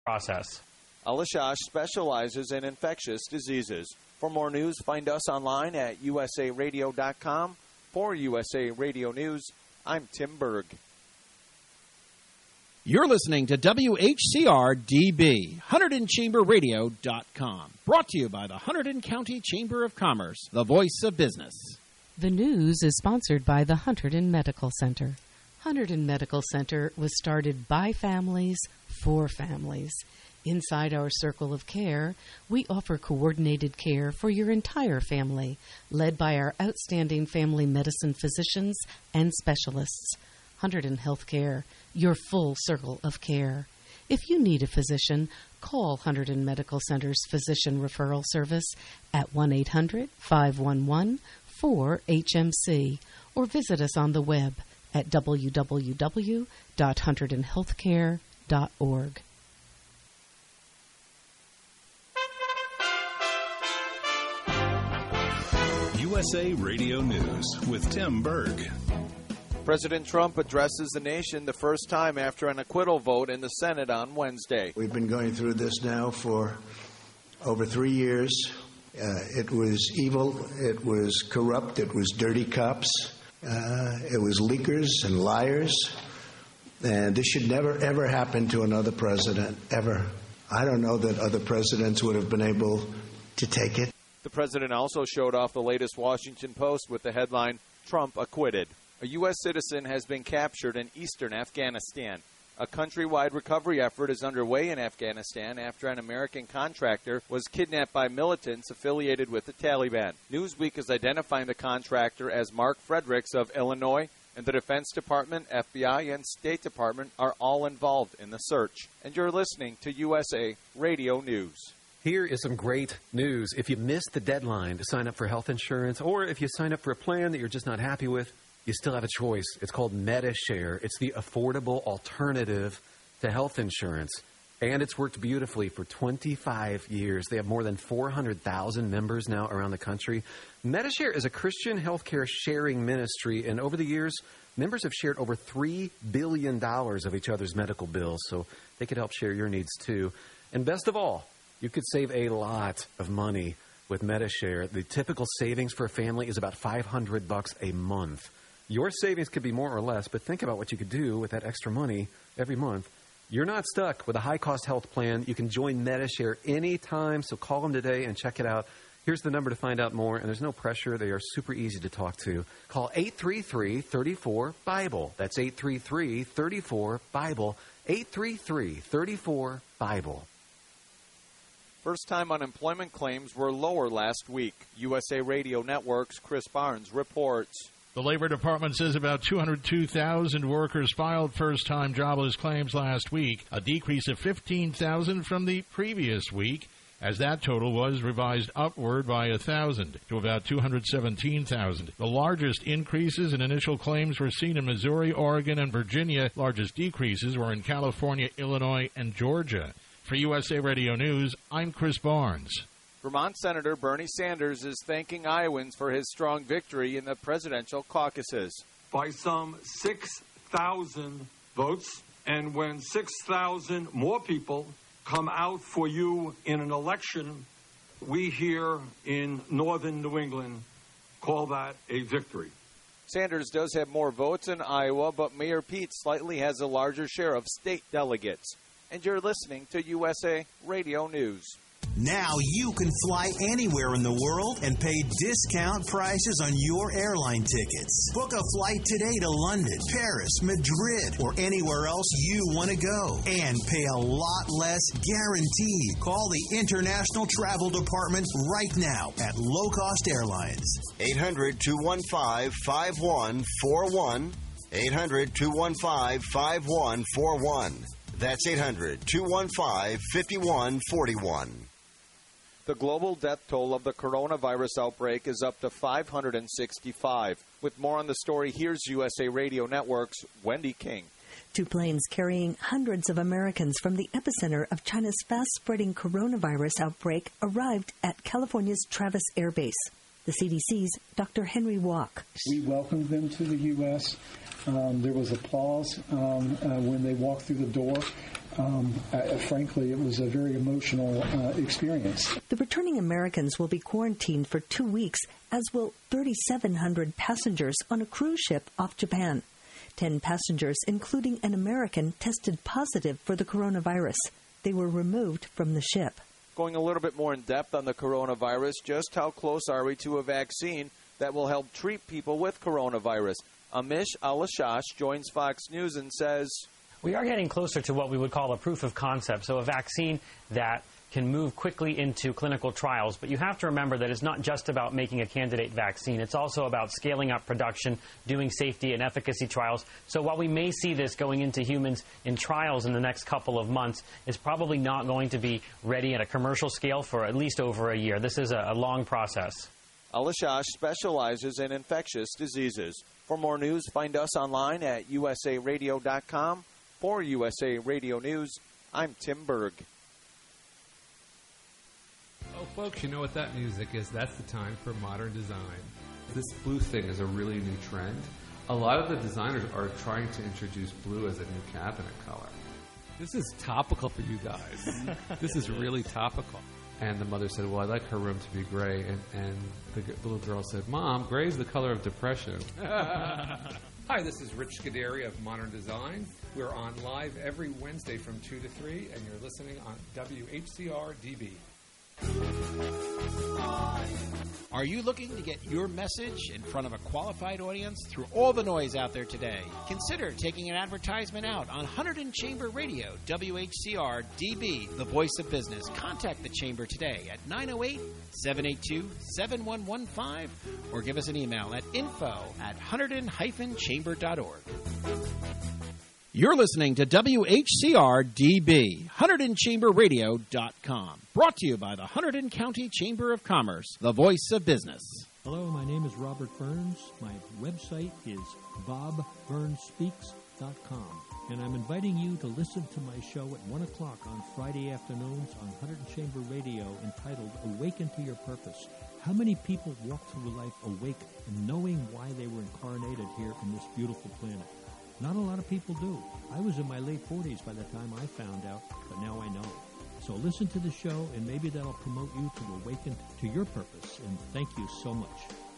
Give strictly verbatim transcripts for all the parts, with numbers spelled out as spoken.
process. Alishash specializes in infectious diseases. For more news, find us online at U S A radio dot com. For U S A Radio News, I'm Tim Berg. You're listening to W H C R D B, Hunterdon Chamber Radio dot com. Brought to you by the Hunterdon County Chamber of Commerce, the voice of business. The news is sponsored by the Hunterdon Medical Center. Hunterdon Medical Center was started by families for families. Inside our circle of care, we offer coordinated care for your entire family, led by our outstanding family medicine physicians and specialists. Hunterdon Healthcare, your full circle of care. If you need a physician, call Hunterdon Medical Center's Physician Referral Service at one eight hundred, five one one, four H M C or visit us on the web at w w w dot hunterdon healthcare dot org. U S A Radio News with Tim Berg. President Trump addresses the nation the first time after an acquittal vote in the Senate on Wednesday. We've been going through this now for over three years. Uh, it was evil. It was corrupt. It was dirty cops. Uh, it was leakers and liars. And this should never, ever happen to another president, ever. I don't know that other presidents would have been able to take it. The president also showed off the latest Washington Post with the headline, Trump acquitted. A U S citizen has been captured in eastern Afghanistan. A countrywide recovery effort is underway in Afghanistan after an American contractor was kidnapped by militants affiliated with the Taliban. Newsweek is identifying the contractor as Mark Fredericks of Illinois, and the Defense Department, F B I, and State Department are all involved in the search. And you're listening to U S A Radio News. Here is some great news. If you missed the deadline to sign up for health insurance, or if you sign up for a plan that you're just not happy with, you still have a choice. It's called Medi-Share. It's the affordable alternative to health insurance. And it's worked beautifully for twenty-five years. They have more than four hundred thousand members now around the country. Medi-Share is a Christian healthcare sharing ministry, and over the years, members have shared over three billion dollars of each other's medical bills, so they could help share your needs too. And best of all, you could save a lot of money with Medi-Share. The typical savings for a family is about five hundred bucks a month. Your savings could be more or less, but think about what you could do with that extra money every month. You're not stuck with a high-cost health plan. You can join Medi-Share anytime, so call them today and check it out. Here's the number to find out more, and there's no pressure. They are super easy to talk to. Call eight three three, three four, BIBLE. That's eight three three, three four, BIBLE. eight three three, three four, BIBLE. First-time unemployment claims were lower last week. U S A Radio Network's Chris Barnes reports. The Labor Department says about two hundred two thousand workers filed first-time jobless claims last week, a decrease of fifteen thousand from the previous week, as that total was revised upward by one thousand to about two hundred seventeen thousand. The largest increases in initial claims were seen in Missouri, Oregon, and Virginia. Largest decreases were in California, Illinois, and Georgia. For U S A Radio News, I'm Chris Barnes. Vermont Senator Bernie Sanders is thanking Iowans for his strong victory in the presidential caucuses. By some six thousand votes, and when six thousand more people come out for you in an election, we here in northern New England call that a victory. Sanders does have more votes in Iowa, but Mayor Pete slightly has a larger share of state delegates. And you're listening to U S A Radio News. Now you can fly anywhere in the world and pay discount prices on your airline tickets. Book a flight today to London, Paris, Madrid, or anywhere else you want to go. And pay a lot less guaranteed. Call the International Travel Department right now at Low Cost Airlines. eight hundred, two one five, five one four one. eight hundred, two one five, five one four one. That's eight hundred, two one five, five one four one. The global death toll of the coronavirus outbreak is up to five hundred sixty-five. With more on the story, here's U S A Radio Network's Wendy King. Two planes carrying hundreds of Americans from the epicenter of China's fast-spreading coronavirus outbreak arrived at California's Travis Air Base. The C D C's Doctor Henry Walk. We welcomed them to the U S Um, there was applause um, uh, when they walked through the door. Um, uh, frankly, it was a very emotional uh, experience. The returning Americans will be quarantined for two weeks, as will thirty-seven hundred passengers on a cruise ship off Japan. Ten passengers, including an American, tested positive for the coronavirus. They were removed from the ship. Going a little bit more in depth on the coronavirus, just how close are we to a vaccine that will help treat people with coronavirus? Amish Alashash joins Fox News and says, we are getting closer to what we would call a proof of concept, so a vaccine that can move quickly into clinical trials. But you have to remember that it's not just about making a candidate vaccine. It's also about scaling up production, doing safety and efficacy trials. So while we may see this going into humans in trials in the next couple of months, it's probably not going to be ready at a commercial scale for at least over a year. This is a, a long process. Alashash specializes in infectious diseases. For more news, find us online at U S A radio dot com. For U S A Radio News, I'm Tim Berg. Oh, folks, you know what that music is. That's the time for modern design. This blue thing is a really new trend. A lot of the designers are trying to introduce blue as a new cabinet color. This is topical for you guys. This is really topical. And the mother said, well, I'd like her room to be gray. And, and the, g- the little girl said, Mom, gray is the color of depression. Hi, this is Rich Scuderi of Modern Design. We're on live every Wednesday from two to three, and you're listening on W H C R D B. Are you looking to get your message in front of a qualified audience through all the noise out there today? Consider taking an advertisement out on Hunterdon Chamber Radio, W H C R D B, the voice of business. Contact the Chamber today at nine oh eight, seven eight two, seven one one five or give us an email at info at hunterdon dash chamber dot org. You're listening to W H C R D B, Hunterdon Chamber Radio dot com. Brought to you by the Hunterdon County Chamber of Commerce, the voice of business. Hello, my name is Robert Burns. My website is bob burns speaks dot com. And I'm inviting you to listen to my show at one o'clock on Friday afternoons on Hunterdon Chamber Radio entitled Awaken to Your Purpose. How many people walk through life awake and knowing why they were incarnated here on this beautiful planet? Not a lot of people do. I was in my late forties by the time I found out, but now I know. So listen to the show, and maybe that'll promote you to awaken to your purpose. And thank you so much.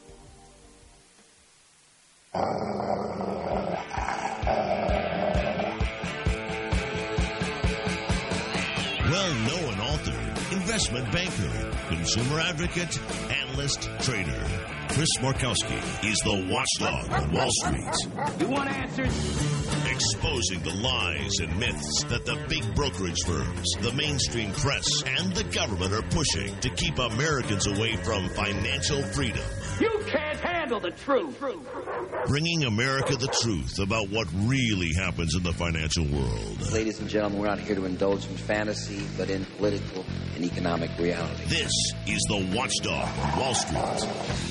Well-known author, investment banker, consumer advocate, analyst, trader. Chris Markowski is the watchdog on Wall Street. You want answers? Exposing the lies and myths that the big brokerage firms, the mainstream press, and the government are pushing to keep Americans away from financial freedom. You can't handle the truth. Bringing America the truth about what really happens in the financial world. Ladies and gentlemen, we're not here to indulge in fantasy, but in political and economic reality. This is the Watchdog on Wall Street.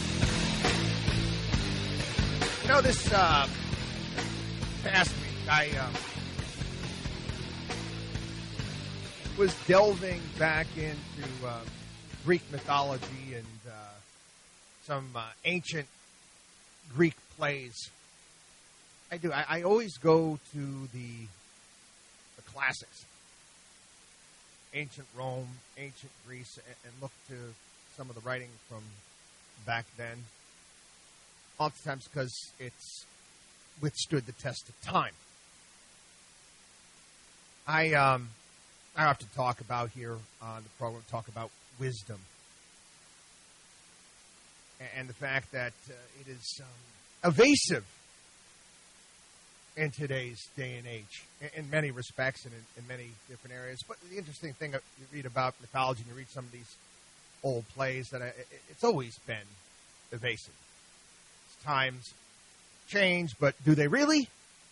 You know, this uh, past week, I um, was delving back into uh, Greek mythology and uh, some uh, ancient Greek plays. I do. I, I always go to the the classics, ancient Rome, ancient Greece, and, and look to some of the writing from back then. Oftentimes because it's withstood the test of time. I um, I often talk about here on the program, talk about wisdom. And the fact that uh, it is um, evasive in today's day and age, in, in many respects and in, in many different areas. But the interesting thing, you read about mythology and you read some of these old plays, that I, it's always been evasive. Times change, but do they really?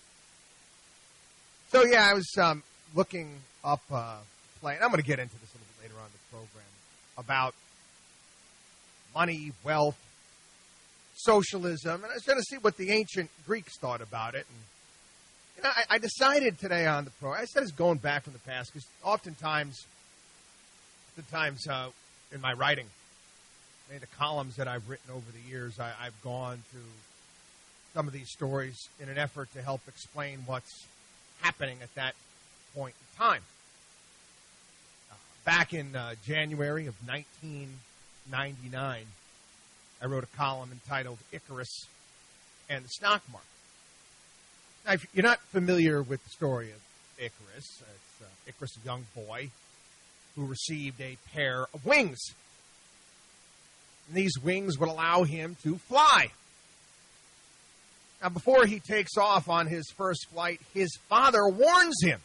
So, yeah, I was um, looking up a uh, play, and I'm going to get into this a little bit later on in the program, about money, wealth, socialism, and I was going to see what the ancient Greeks thought about it. And you know, I, I decided today on the program, I said it's going back from the past, because oftentimes, oftentimes uh, in my writing, the columns that I've written over the years, I, I've gone to some of these stories in an effort to help explain what's happening at that point in time. Uh, back in uh, January of nineteen ninety-nine, I wrote a column entitled Icarus and the Stock Market. Now, if you're not familiar with the story of Icarus, it's uh, Icarus, a young boy who received a pair of wings. And these wings would allow him to fly. Now, before he takes off on his first flight, his father warns him,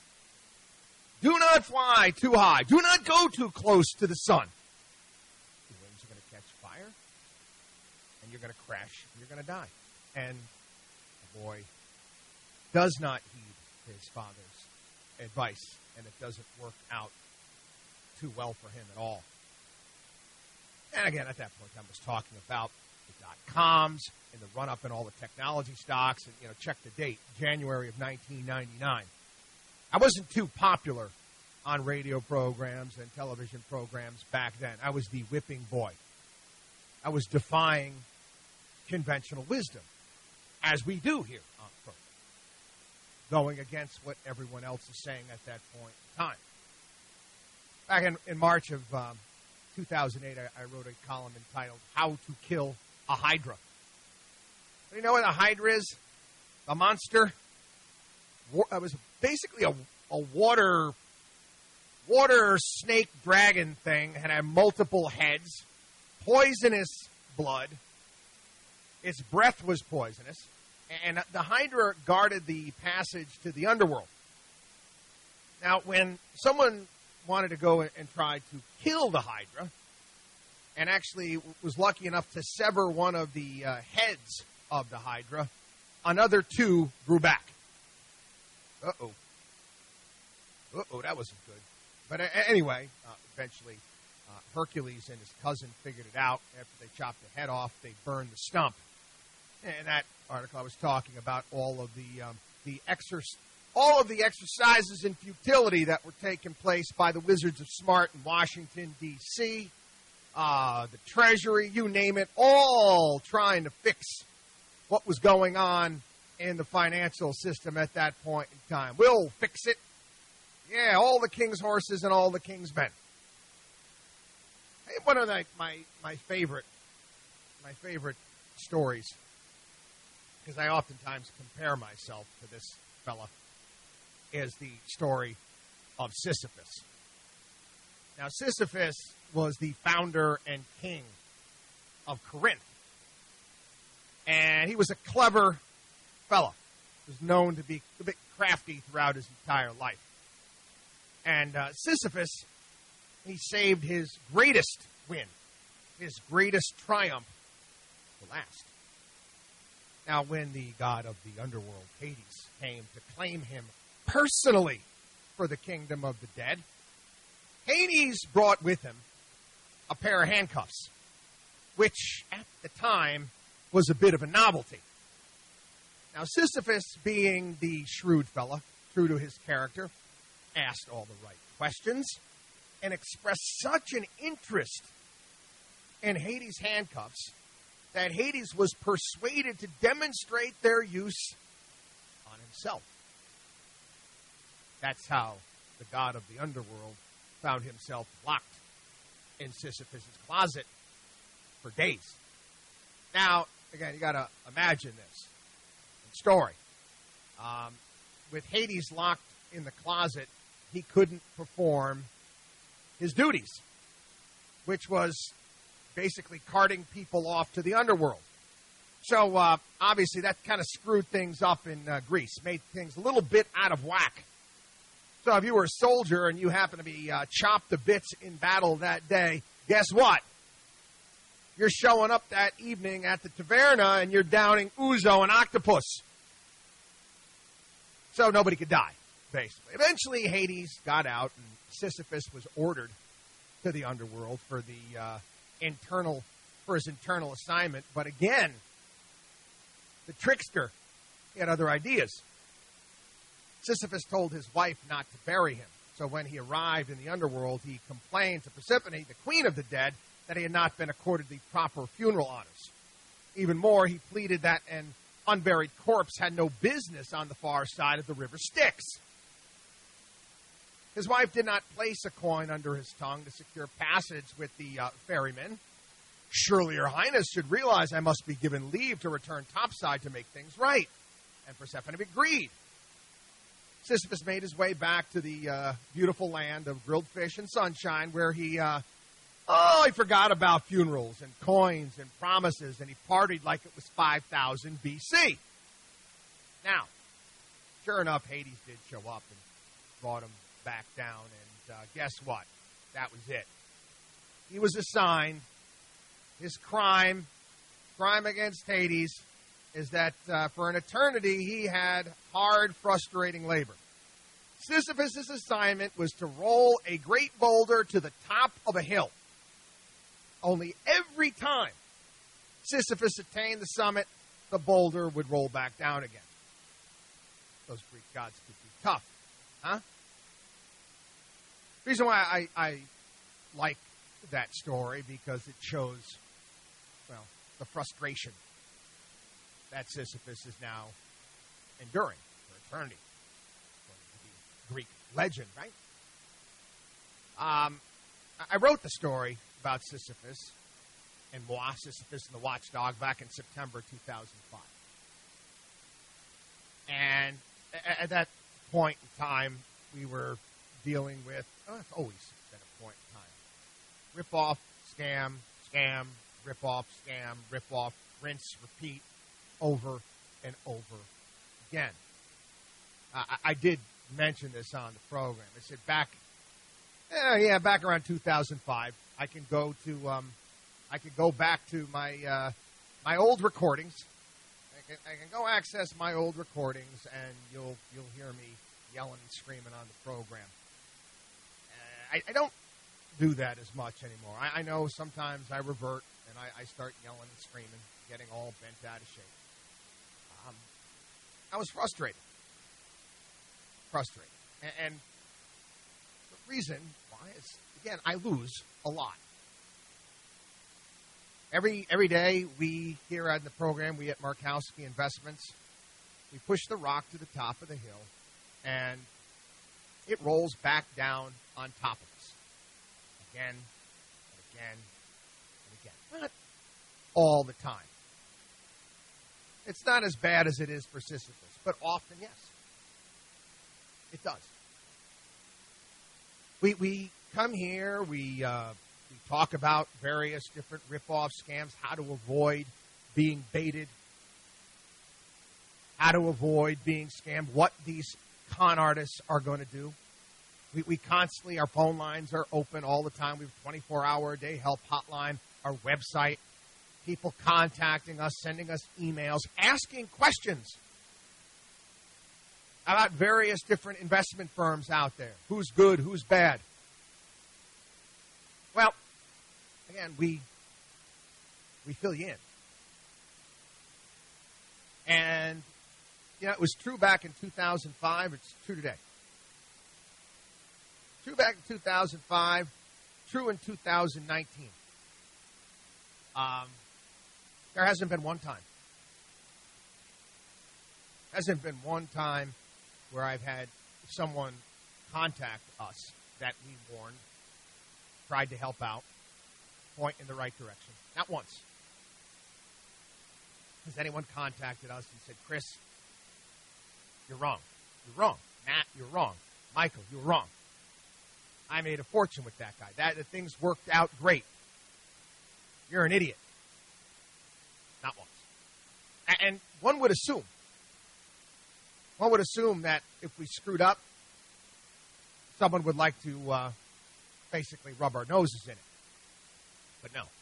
do not fly too high. Do not go too close to the sun. The wings are going to catch fire, and you're going to crash, and you're going to die. And the boy does not heed his father's advice, and it doesn't work out too well for him at all. And again, at that point, I was talking about the dot-coms and the run-up in all the technology stocks. And, you know, check the date, January of nineteen ninety-nine. I wasn't too popular on radio programs and television programs back then. I was the whipping boy. I was defying conventional wisdom, as we do here on the program, going against what everyone else is saying at that point in time. Back in, in March of um, two thousand eight, I, I wrote a column entitled How to Kill a Hydra. Do you know what a Hydra is? A monster? It was basically a, a water water snake dragon thing, and had multiple heads, poisonous blood. Its breath was poisonous, and the Hydra guarded the passage to the underworld. Now, when someone wanted to go and try to kill the Hydra, and actually was lucky enough to sever one of the uh, heads of the Hydra, another two grew back. Uh-oh. Uh-oh, that wasn't good. But uh, anyway, uh, eventually uh, Hercules and his cousin figured it out. After they chopped the head off, they burned the stump. And that article I was talking about all of the um, the exerc- all of the exercises in futility that were taking place by the Wizards of Smart in Washington, D C, uh, the Treasury, you name it, all trying to fix what was going on in the financial system at that point in time. We'll fix it. Yeah, all the king's horses and all the king's men. Hey, one of the, my my favorite my favorite stories, because I oftentimes compare myself to this fella, is the story of Sisyphus. Now, Sisyphus was the founder and king of Corinth. And he was a clever fella. He was known to be a bit crafty throughout his entire life. And uh, Sisyphus, he saved his greatest win, his greatest triumph for last. Now, when the god of the underworld, Hades, came to claim him personally for the kingdom of the dead, Hades brought with him a pair of handcuffs, which at the time was a bit of a novelty. Now, Sisyphus, being the shrewd fella, true to his character, asked all the right questions and expressed such an interest in Hades' handcuffs that Hades was persuaded to demonstrate their use on himself. That's how the god of the underworld found himself locked in Sisyphus' closet for days. Now, again, you got to imagine this story. Um, with Hades locked in the closet, he couldn't perform his duties, which was basically carting people off to the underworld. So, uh, obviously, that kind of screwed things up in uh, Greece, made things a little bit out of whack. So if you were a soldier and you happen to be uh, chopped to bits in battle that day, guess what? You're showing up that evening at the taverna and you're downing ouzo and octopus. So nobody could die, basically. Eventually, Hades got out and Sisyphus was ordered to the underworld for the uh, internal, for his internal assignment. But again, the trickster, he had other ideas. Sisyphus told his wife not to bury him. So when he arrived in the underworld, he complained to Persephone, the queen of the dead, that he had not been accorded the proper funeral honors. Even more, he pleaded that an unburied corpse had no business on the far side of the river Styx. His wife did not place a coin under his tongue to secure passage with the uh, ferryman. Surely your highness should realize I must be given leave to return topside to make things right. And Persephone agreed. Sisyphus made his way back to the uh, beautiful land of grilled fish and sunshine, where he, uh, oh, he forgot about funerals and coins and promises, and he partied like it was five thousand B C. Now, sure enough, Hades did show up and brought him back down, and uh, guess what? That was it. He was assigned. His crime, crime against Hades, is that uh, for an eternity he had hard, frustrating labor. Sisyphus' assignment was to roll a great boulder to the top of a hill. Only every time Sisyphus attained the summit, the boulder would roll back down again. Those Greek gods could be tough, huh? The reason why I, I like that story, because it shows, well, the frustration that Sisyphus is now enduring for eternity, according to the Greek legend, right? Um, I wrote the story about Sisyphus and moi, Sisyphus and the Watchdog, back in September two thousand five. And at that point in time, we were dealing with, oh, it's always been a point in time, rip-off, scam, scam, rip-off, scam, rip-off, rinse, repeat, over and over again. Uh, I, I did mention this on the program. I said back, eh, yeah, back around two thousand five, I can go to, um, I can go back to my uh, my old recordings. I can, I can go access my old recordings, and you'll you'll hear me yelling and screaming on the program. Uh, I, I don't do that as much anymore. I, I know sometimes I revert and I, I start yelling and screaming, getting all bent out of shape. Um, I was frustrated. Frustrated. And, and the reason why is, again, I lose a lot. Every every day we here at the program, we at Markowski Investments, we push the rock to the top of the hill, and it rolls back down on top of us. Again, and again, and again. Not all the time. It's not as bad as it is for Sisyphus, but often, yes. It does. We we come here, we uh, we talk about various different rip-off scams, how to avoid being baited, how to avoid being scammed, what these con artists are going to do. We, we constantly, our phone lines are open all the time. We have a twenty-four hour a day help hotline, our website, people contacting us, sending us emails, asking questions about various different investment firms out there. Who's good, who's bad. Well, again, we we fill you in. And, you know, it was true back in two thousand five. It's true today. True back in two thousand five. True in two thousand nineteen. Um, there hasn't been one time. Hasn't been one time where I've had someone contact us that we warned, tried to help out, point in the right direction. Not once. Has anyone contacted us and said, Chris, you're wrong. You're wrong. Matt, you're wrong. Michael, you're wrong. I made a fortune with that guy. That the things worked out great. You're an idiot. Not once. And one would assume, one would assume that if we screwed up, someone would like to uh, basically rub our noses in it. But no.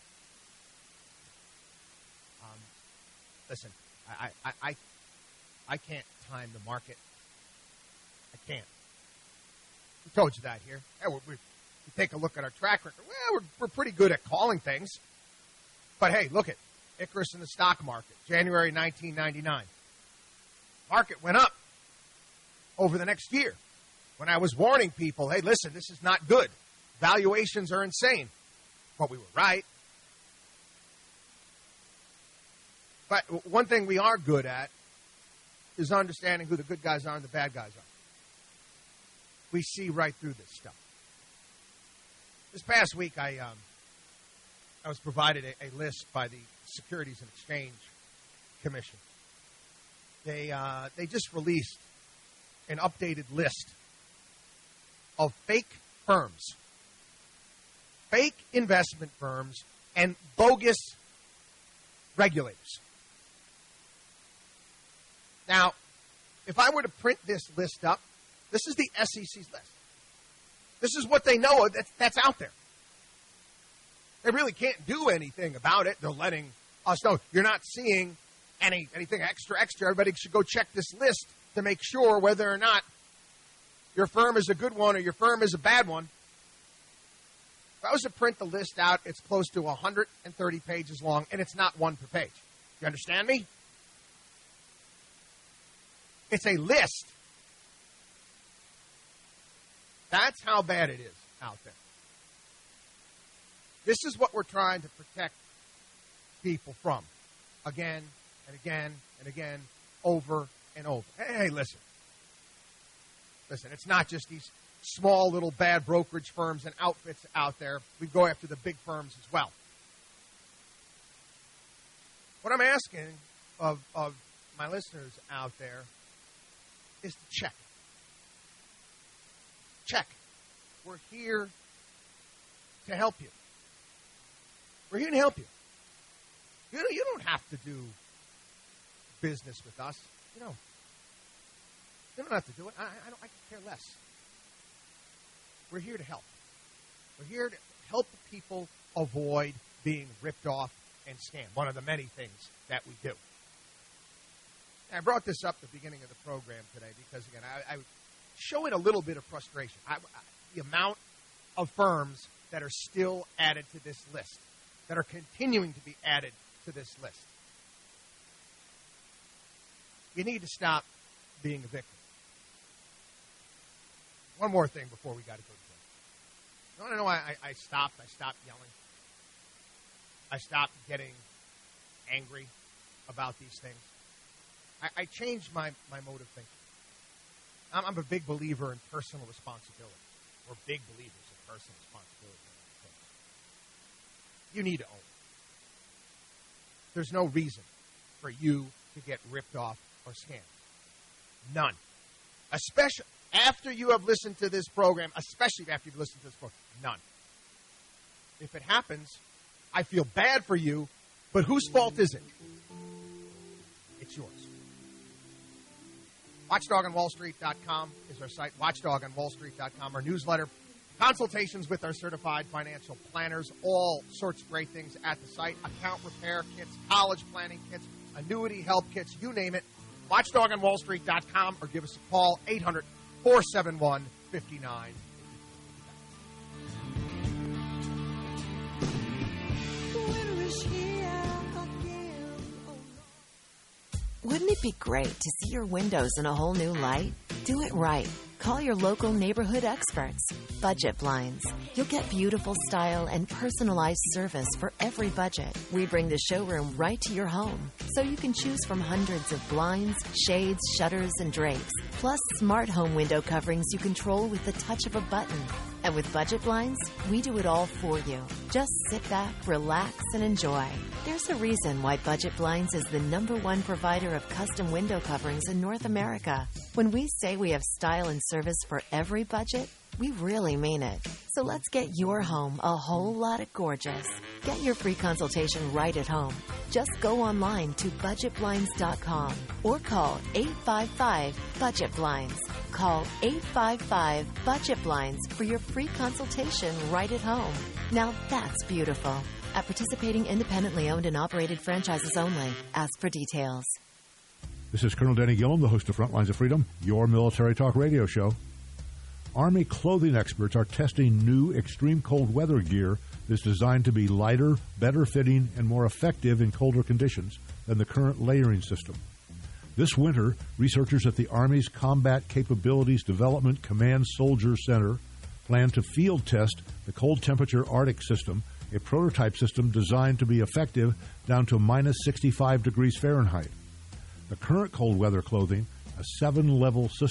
Um, listen, I, I, I, I can't time the market. I can't. We told you that here. Yeah, we, we, we take a look at our track record. Well, we're, we're pretty good at calling things. But hey, look at Icarus in the stock market, January nineteen ninety-nine. Market went up over the next year. When I was warning people, hey, listen, this is not good. Valuations are insane. But we were right. But one thing we are good at is understanding who the good guys are and the bad guys are. we see right through this stuff. This past week, I um, I was provided a, a list by the Securities and Exchange Commission. They uh, they just released an updated list of fake firms, fake investment firms, and bogus regulators. Now, if I were to print this list up, this is the S E C's list. This is what they know that's, that's out there. They really can't do anything about it. They're letting us know. You're not seeing any anything extra, extra. Everybody should go check this list to make sure whether or not your firm is a good one or your firm is a bad one. If I was to print the list out, it's close to one hundred thirty pages long, and it's not one per page. You understand me? It's a list. That's how bad it is out there. This is what we're trying to protect people from. Again and again and again, over and over. Hey, listen. Listen, it's not just these small little bad brokerage firms and outfits out there. We go after the big firms as well. What I'm asking of, of my listeners out there is to check. Check. We're here to help you. We're here to help you. You don't, you don't have to do business with us. You know, you don't have to do it. I, I, don't, I can care less. We're here to help. We're here to help people avoid being ripped off and scammed. One of the many things that we do. And I brought this up at the beginning of the program today because, again, I, I was showing a little bit of frustration. I, I, the amount of firms that are still added to this list, that are continuing to be added to this list. You need to stop being a victim. One more thing before we got to go to break. You want to know why I, I stopped? I stopped yelling. I stopped getting angry about these things. I, I changed my, my mode of thinking. I'm, I'm a big believer in personal responsibility. We're big believers in personal responsibility. You need to own it. There's no reason for you to get ripped off or scammed. None. Especially after you have listened to this program, especially after you've listened to this program. None. If it happens, I feel bad for you, but whose fault is it? It's yours. watchdog on wall street dot com is our site. watchdog on wall street dot com, our newsletter. Consultations with our certified financial planners. All sorts of great things at the site. Account repair kits, college planning kits, annuity help kits, you name it. watchdog on wall street dot com or give us a call, eight hundred, four seven one, five nine. Wouldn't it be great to see your windows in a whole new light? Do it right. Call your local neighborhood experts. Budget Blinds. You'll get beautiful style and personalized service for every budget. We bring the showroom right to your home, so you can choose from hundreds of blinds, shades, shutters, and drapes, plus smart home window coverings you control with the touch of a button. And with Budget Blinds, we do it all for you. Just sit back, relax, and enjoy. There's a reason why Budget Blinds is the number one provider of custom window coverings in North America. When we say we have style and service for every budget, we really mean it. So let's get your home a whole lot of gorgeous. Get your free consultation right at home. Just go online to budget blinds dot com or call eight five five, budget blinds. Call eight five five, budget blinds for your free consultation right at home. Now that's beautiful. At participating independently owned and operated franchises only. Ask for details. This is Colonel Denny Gillum, the host of Front Lines of Freedom, your military talk radio show. Army clothing experts are testing new extreme cold weather gear that's designed to be lighter, better fitting, and more effective in colder conditions than the current layering system. This winter, researchers at the Army's Combat Capabilities Development Command Soldier Center plan to field test the cold temperature Arctic system, a prototype system designed to be effective down to minus sixty-five degrees Fahrenheit. The current cold weather clothing, a seven-level system,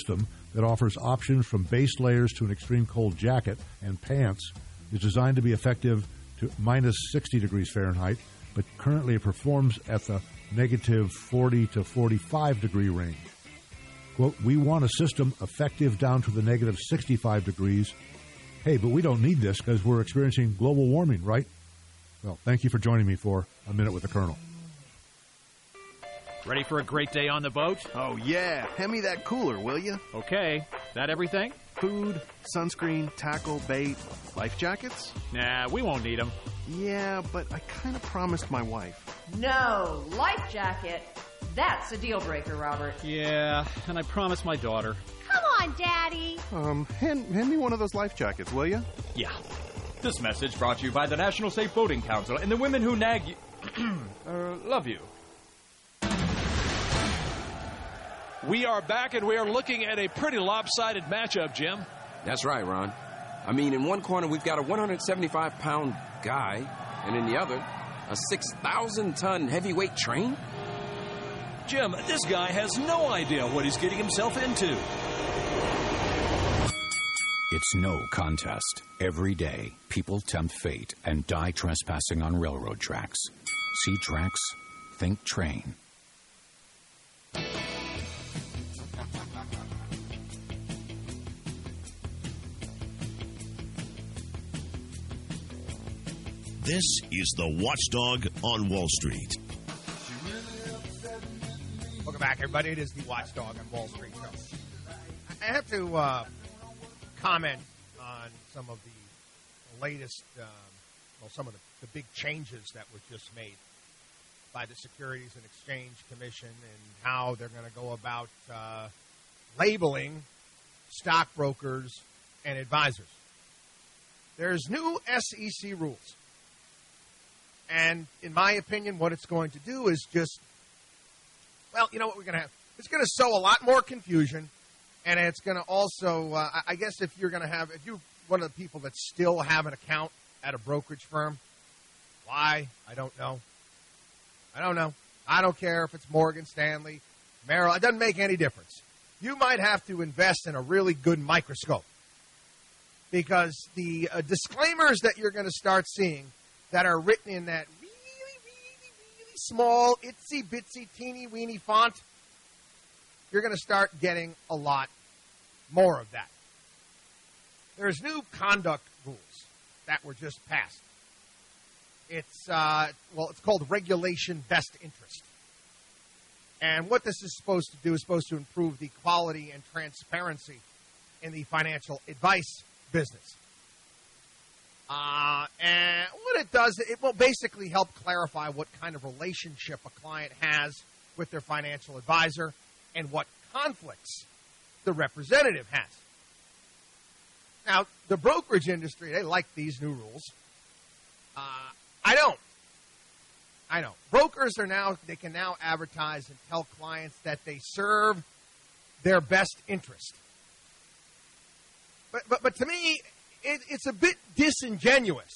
that offers options from base layers to an extreme cold jacket and pants is designed to be effective to minus sixty degrees Fahrenheit, but currently it performs at the negative forty to forty-five degree range. Quote, we want a system effective down to the negative sixty-five degrees. Hey, but we don't need this because we're experiencing global warming, right? Well, thank you for joining me for A Minute with the Colonel. Ready for a great day on the boat? Oh, yeah. Hand me that cooler, will you? Okay. That everything? Food, sunscreen, tackle, bait, life jackets? Nah, we won't need them. Yeah, but I kind of promised my wife. No, life jacket. That's a deal breaker, Robert. Yeah, and I promised my daughter. Come on, Daddy. Um, hand, hand me one of those life jackets, will you? Yeah. This message brought to you by the National Safe Boating Council and the women who nag you. uh, love you. We are back, and we are looking at a pretty lopsided matchup, Jim. That's right, Ron. I mean, in one corner, we've got a one hundred seventy-five pound guy, and in the other, a six thousand ton heavyweight train. Jim, this guy has no idea what he's getting himself into. It's no contest. Every day, people tempt fate and die trespassing on railroad tracks. See tracks, think train. This is the Watchdog on Wall Street. Welcome back, everybody. It is the Watchdog on Wall Street show. I have to uh, comment on some of the latest, um, well, some of the, the big changes that were just made by the Securities and Exchange Commission and how they're going to go about uh, labeling stockbrokers and advisors. There's new S E C rules. And in my opinion, what it's going to do is just, well, you know what we're going to have? It's going to sow a lot more confusion, and it's going to also, uh, I guess if you're going to have, if you're one of the people that still have an account at a brokerage firm, why? I don't know. I don't know. I don't care if it's Morgan Stanley, Merrill. It doesn't make any difference. You might have to invest in a really good microscope because the uh, disclaimers that you're going to start seeing that are written in that really, really, really small, itsy-bitsy, teeny-weeny font, you're going to start getting a lot more of that. There's new conduct rules that were just passed. It's, uh, well, it's called Regulation Best Interest. And what this is supposed to do is supposed to improve the quality and transparency in the financial advice business. Uh, and what it does, it will basically help clarify what kind of relationship a client has with their financial advisor and what conflicts the representative has. Now, the brokerage industry, they like these new rules. Uh, I don't. I don't. Brokers are now, they can now advertise and tell clients that they serve their best interest. But, but, but to me, It, it's a bit disingenuous.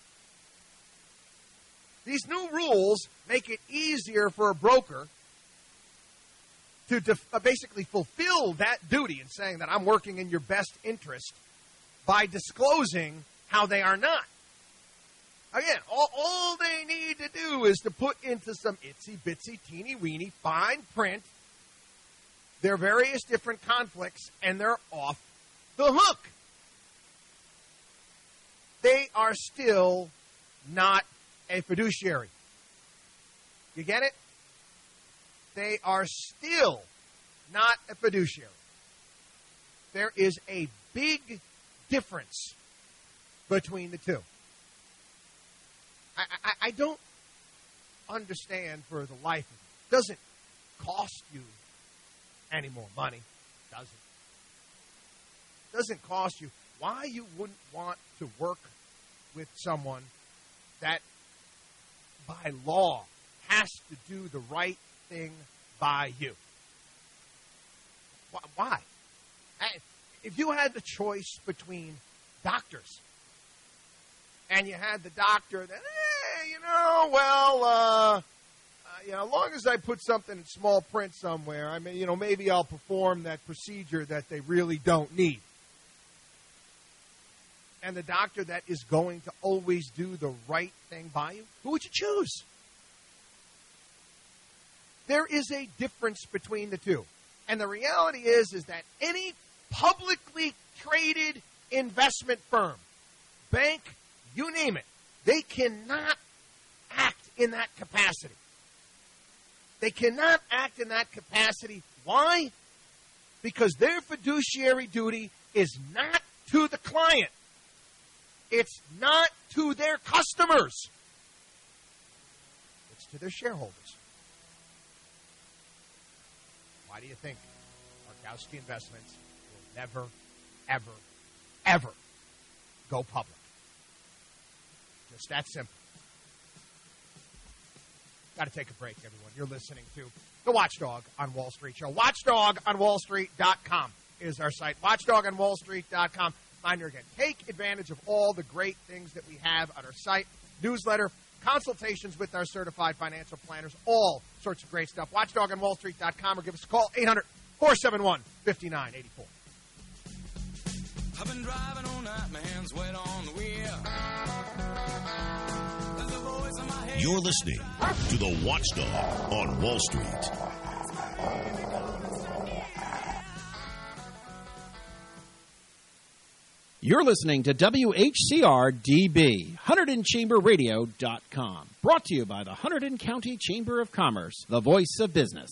These new rules make it easier for a broker to def- uh, basically fulfill that duty in saying that I'm working in your best interest by disclosing how they are not. Again, all, all they need to do is to put into some itsy-bitsy, teeny-weeny, fine print their various different conflicts, and they're off the hook. They are still not a fiduciary. You get it? They are still not a fiduciary. There is a big difference between the two. I, I, I don't understand for the life of me. It doesn't cost you any more money. It doesn't. It doesn't cost you. Why you wouldn't want to work with someone that, by law, has to do the right thing by you? Why? If you had the choice between doctors and you had the doctor that, hey, you know, well, uh, uh, you know, as long as I put something in small print somewhere, I mean, you know, maybe I'll perform that procedure that they really don't need. And the doctor that is going to always do the right thing by you, who would you choose? There is a difference between the two. And the reality is, is that any publicly traded investment firm, bank, you name it, they cannot act in that capacity. They cannot act in that capacity. Why? Because their fiduciary duty is not to the client. It's not to their customers. It's to their shareholders. Why do you think Markowski Investments will never, ever, ever go public? Just that simple. Got to take a break, everyone. You're listening to the Watchdog on Wall Street show. watchdog on wall street dot com is our site. watchdog on wall street dot com. Reminder again, take advantage of all the great things that we have on our site. Newsletter, consultations with our certified financial planners, all sorts of great stuff. watchdog on wall street dot com or give us a call, eight hundred, four seven one, five nine eight four. I've been driving all night, my hands wet on the wheel. You're listening to the Watchdog on Wall Street. You're listening to W H C R D B, Hunterdon Chamber Radio dot com. Brought to you by the Hunterdon County Chamber of Commerce, the voice of business.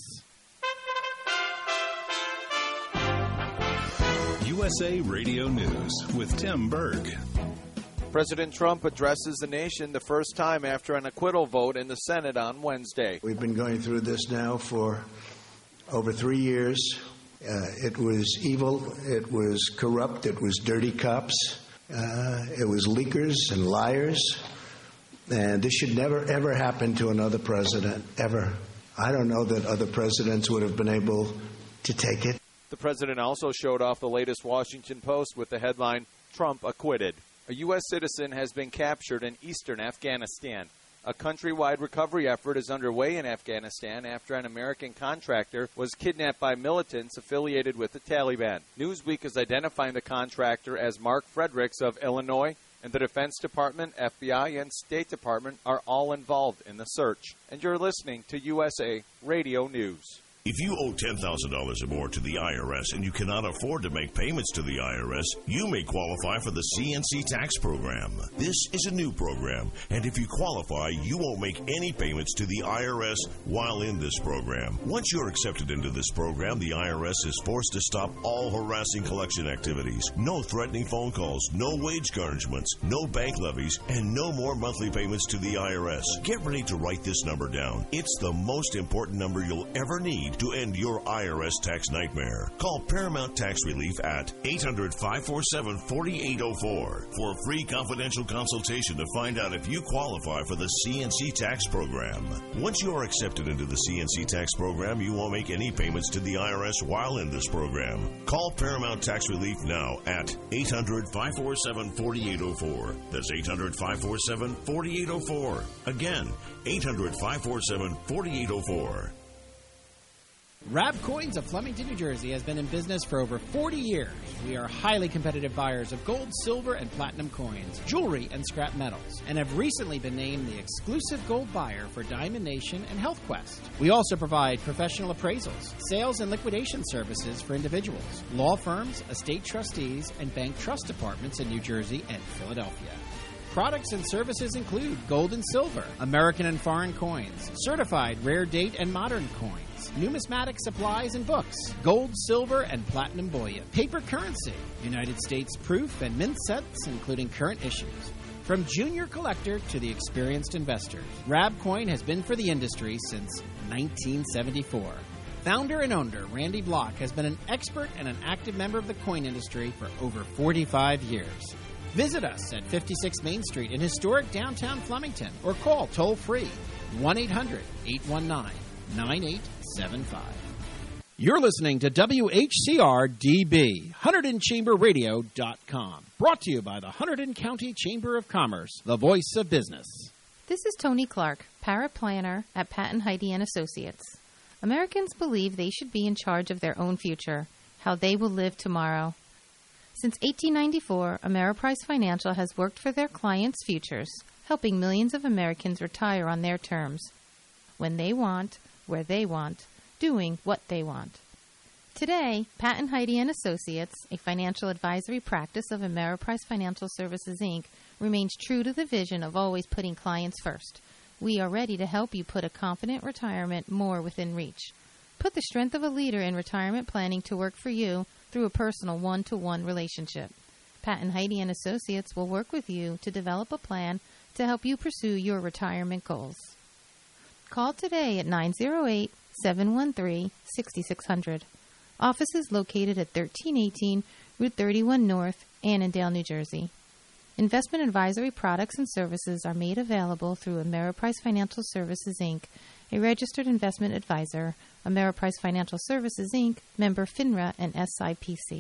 U S A Radio News with Tim Berg. President Trump addresses the nation the first time after an acquittal vote in the Senate on Wednesday. We've been going through this now for over three years. Uh, it was evil, it was corrupt, it was dirty cops, uh, it was leakers and liars, and this should never, ever happen to another president, ever. I don't know that other presidents would have been able to take it. The president also showed off the latest Washington Post with the headline, Trump acquitted. A U S citizen has been captured in eastern Afghanistan. A countrywide recovery effort is underway in Afghanistan after an American contractor was kidnapped by militants affiliated with the Taliban. Newsweek is identifying the contractor as Mark Fredericks of Illinois, and the Defense Department, F B I, and State Department are all involved in the search. And you're listening to U S A Radio News. If you owe ten thousand dollars or more to the I R S and you cannot afford to make payments to the I R S, you may qualify for the C N C tax program. This is a new program, and if you qualify, you won't make any payments to the I R S while in this program. Once you're accepted into this program, the I R S is forced to stop all harassing collection activities. No threatening phone calls, no wage garnishments, no bank levies, and no more monthly payments to the I R S. Get ready to write this number down. It's the most important number you'll ever need to end your I R S tax nightmare. Call Paramount Tax Relief at eight hundred, five four seven, four eight zero four for a free confidential consultation to find out if you qualify for the C N C tax program. Once you are accepted into the C N C tax program, you won't make any payments to the I R S while in this program. Call Paramount Tax Relief now at eight hundred, five four seven, four eight zero four. That's eight hundred, five four seven, four eight zero four. Again, eight hundred, five four seven, four eight zero four. Rab Coins of Flemington, New Jersey has been in business for over forty years. We are highly competitive buyers of gold, silver, and platinum coins, jewelry, and scrap metals, and have recently been named the exclusive gold buyer for Diamond Nation and Health Quest. We also provide professional appraisals, sales and liquidation services for individuals, law firms, estate trustees, and bank trust departments in New Jersey and Philadelphia. Products and services include gold and silver, American and foreign coins, certified rare date and modern coins, numismatic supplies and books, gold, silver, and platinum bullion, paper currency, United States proof and mint sets, including current issues. From junior collector to the experienced investor, Rab Coin has been for the industry since nineteen seventy-four. Founder and owner Randy Block has been an expert and an active member of the coin industry for over forty-five years. Visit us at fifty-six Main Street in historic downtown Flemington or call toll-free one eight hundred, eight one nine, nine eight seven five. You're listening to W H C R D B, Hunterdon Chamber Radio dot com. Brought to you by the Hunterdon County Chamber of Commerce, the voice of business. This is Tony Clark, paraplanner at Patton Heidi and Associates. Americans believe they should be in charge of their own future, how they will live tomorrow. Since eighteen ninety-four, Ameriprise Financial has worked for their clients' futures, helping millions of Americans retire on their terms, when they want, where they want, doing what they want. Today, Patton Heidi and Associates, a financial advisory practice of Ameriprise Financial Services, Incorporated, remains true to the vision of always putting clients first. We are ready to help you put a confident retirement more within reach. Put the strength of a leader in retirement planning to work for you through a personal one-to-one relationship. Patton Heidi and Associates will work with you to develop a plan to help you pursue your retirement goals. Call today at nine oh eight, seven one three, six six zero zero. Office is located at thirteen eighteen Route thirty-one North, Annandale, New Jersey. Investment advisory products and services are made available through Ameriprise Financial Services, Incorporated, a registered investment advisor, Ameriprise Financial Services, Incorporated, member FINRA and S I P C.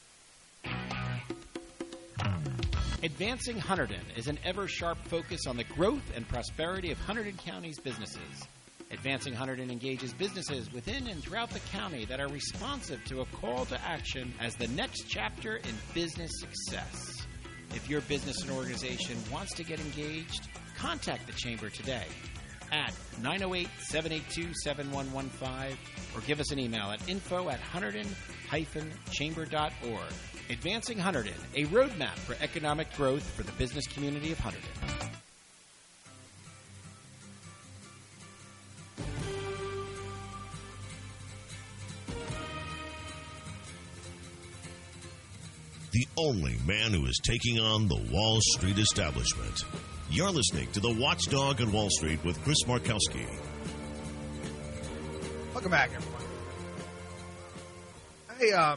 Advancing Hunterdon is an ever-sharp focus on the growth and prosperity of Hunterdon County's businesses. Advancing Hunterdon engages businesses within and throughout the county that are responsive to a call to action as the next chapter in business success. If your business and organization wants to get engaged, contact the Chamber today at nine oh eight, seven eight two, seven one one five or give us an email at info at hunterdon dash chamber dot org. Advancing Hunterdon, a roadmap for economic growth for the business community of Hunterdon. The only man who is taking on the Wall Street establishment. You're listening to The Watchdog on Wall Street with Chris Markowski. Welcome back, everyone. I, um,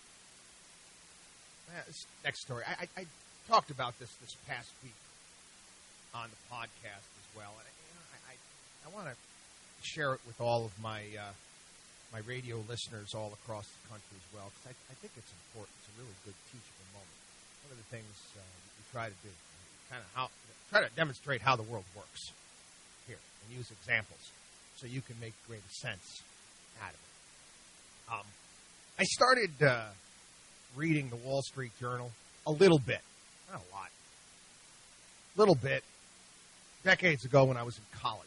this next story, I, I, I talked about this this past week on the podcast as well. And you know, I, I, I want to share it with all of my uh, my radio listeners all across the country as well, because I, I think it's important. It's a really good teachable moment. One of the things uh, that we try to do, kind of how try to demonstrate how the world works here, and use examples so you can make greater sense out of it. Um, I started uh, reading the Wall Street Journal a little bit, not a lot, a little bit, decades ago when I was in college.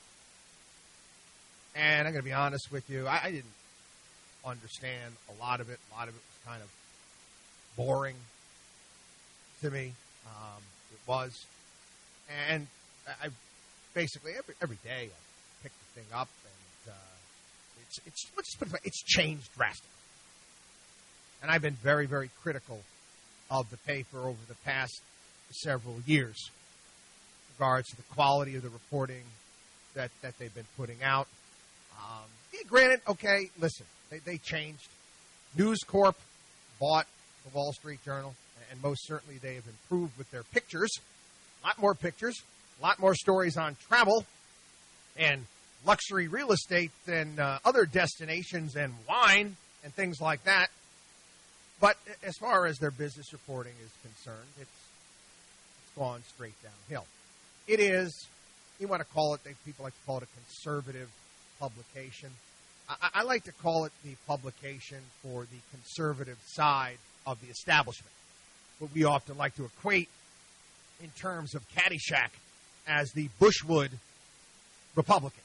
And I'm going to be honest with you, I, I didn't understand a lot of it. A lot of it was kind of boring to me. Um, it was. And I basically, every every day, I pick the thing up, and uh, it's, it's, let's just put it, it's changed drastically. And I've been very, very critical of the paper over the past several years in regards to the quality of the reporting that, that they've been putting out. Um, yeah, granted, okay, listen, they, they changed. News Corp bought the Wall Street Journal, and most certainly they have improved with their pictures. A lot more pictures, a lot more stories on travel and luxury real estate than uh, other destinations and wine and things like that. But as far as their business reporting is concerned, it's, it's gone straight downhill. It is, you want to call it, they, people like to call it a conservative publication. I, I like to call it the publication for the conservative side of the establishment, what we often like to equate in terms of Caddyshack as the Bushwood Republicans.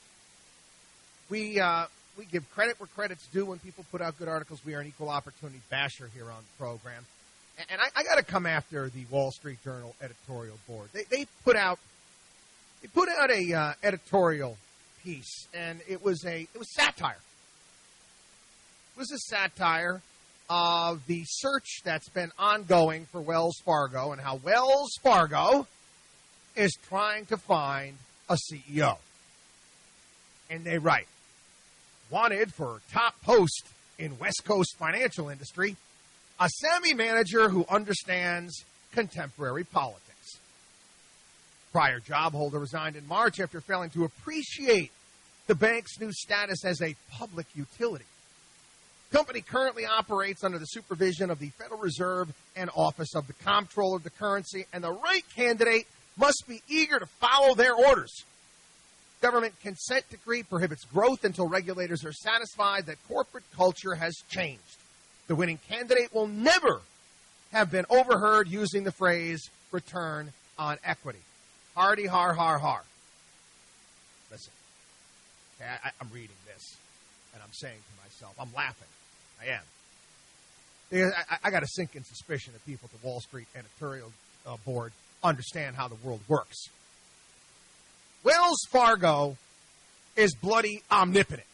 We uh, we give credit where credit's due when people put out good articles. We are an equal opportunity basher here on the program. And, and I, I got to come after the Wall Street Journal editorial board. They, they put out they put out a uh, editorial piece, and it was a it was satire. It was a satire of the search that's been ongoing for Wells Fargo and how Wells Fargo is trying to find a C E O. And they write, wanted for top post in West Coast financial industry, a savvy manager who understands contemporary politics. Prior job holder resigned in March after failing to appreciate the bank's new status as a public utility. Company currently operates under the supervision of the Federal Reserve and Office of the Comptroller of the Currency, and the right candidate must be eager to follow their orders. Government consent decree prohibits growth until regulators are satisfied that corporate culture has changed. The winning candidate will never have been overheard using the phrase return on equity. Hardy, har, har, har. Listen, okay, I, I'm reading this, and I'm saying to myself, I'm laughing. I am. Because I, I got a sinking suspicion that people at the Wall Street editorial uh, board understand how the world works. Wells Fargo is bloody omnipotent.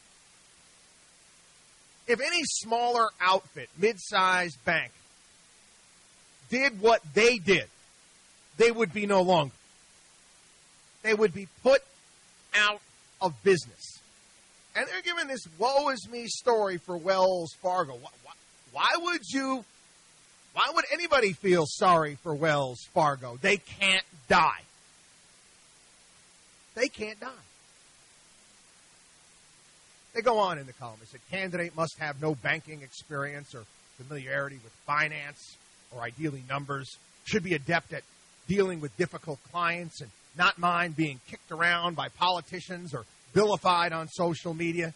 If any smaller outfit, mid-sized bank, did what they did, they would be no longer. They would be put out of business. And they're giving this woe is me story for Wells Fargo. Why, why, why would you, why would anybody feel sorry for Wells Fargo? They can't die. They can't die. They go on in the column. They said, candidate must have no banking experience or familiarity with finance or ideally numbers. Should be adept at dealing with difficult clients and not mind being kicked around by politicians or vilified on social media.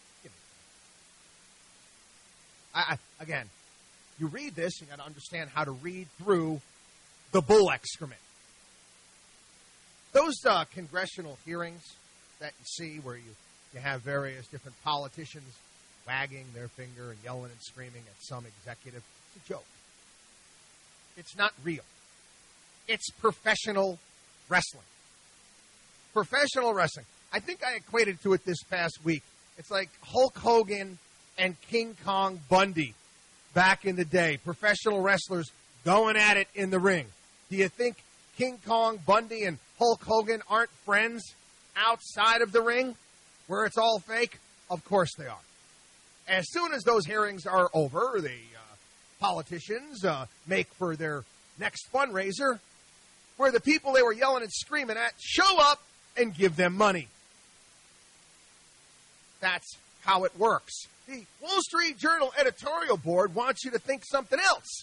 I, I, again, you read this, you got to understand how to read through the bull excrement. Those uh, congressional hearings that you see where you, you have various different politicians wagging their finger and yelling and screaming at some executive, it's a joke. It's not real. It's professional wrestling. Professional wrestling. I think I equated to it this past week. It's like Hulk Hogan and King Kong Bundy back in the day. Professional wrestlers going at it in the ring. Do you think King Kong Bundy and Hulk Hogan aren't friends outside of the ring where it's all fake? Of course they are. As soon as those hearings are over, the uh, politicians uh, make for their next fundraiser where the people they were yelling and screaming at show up and give them money. That's how it works. The Wall Street Journal editorial board wants you to think something else.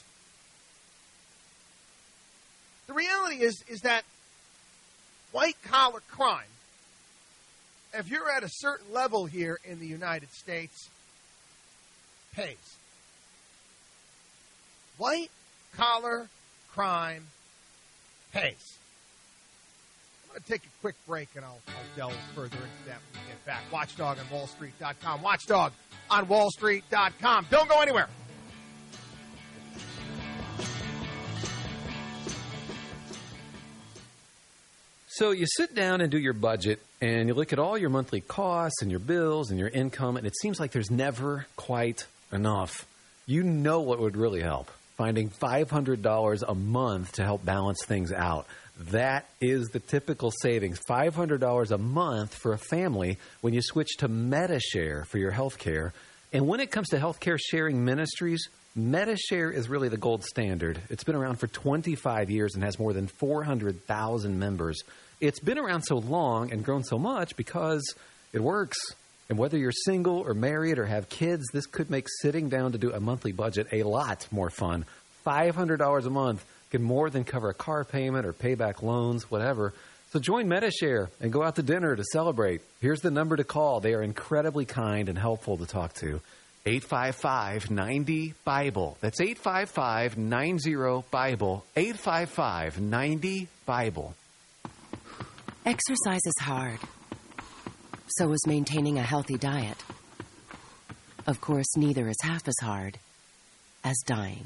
The reality is, is that white-collar crime, if you're at a certain level here in the United States, pays. White-collar crime pays. I'm going to take a quick break, and I'll, I'll delve further into that when we get back. Watchdog on Wall Street dot com. Watchdog on Wall Street dot com. Don't go anywhere. So you sit down and do your budget, and you look at all your monthly costs and your bills and your income, and it seems like there's never quite enough. You know what would really help? Finding five hundred dollars a month to help balance things out. That is the typical savings, five hundred dollars a month for a family when you switch to Medi-Share for your health care. And when it comes to healthcare sharing ministries, Medi-Share is really the gold standard. It's been around for twenty-five years and has more than four hundred thousand members. It's been around so long and grown so much because it works. And whether you're single or married or have kids, this could make sitting down to do a monthly budget a lot more fun. five hundred dollars a month can more than cover a car payment or pay back loans, whatever. So join Medi-Share and go out to dinner to celebrate. Here's the number to call. They are incredibly kind and helpful to talk to. eight five five, nine zero, Bible. That's eight five five, nine zero, Bible. eight five five, nine zero, Bible. Exercise is hard. So is maintaining a healthy diet. Of course, neither is half as hard as dying.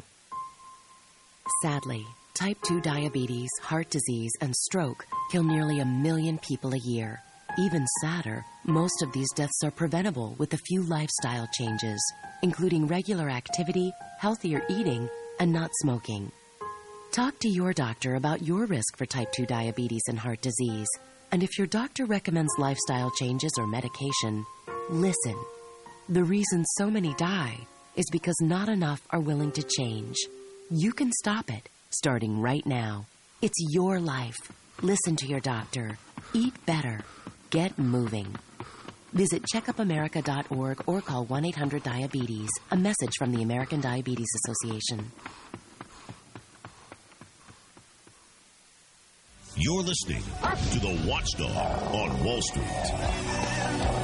Sadly, type two diabetes, heart disease, and stroke kill nearly a million people a year. Even sadder, most of these deaths are preventable with a few lifestyle changes, including regular activity, healthier eating, and not smoking. Talk to your doctor about your risk for type two diabetes and heart disease. And if your doctor recommends lifestyle changes or medication, listen. The reason so many die is because not enough are willing to change. You can stop it, starting right now. It's your life. Listen to your doctor. Eat better. Get moving. Visit checkup america dot org or call one eight hundred diabetes. A message from the American Diabetes Association. You're listening to The Watchdog on Wall Street.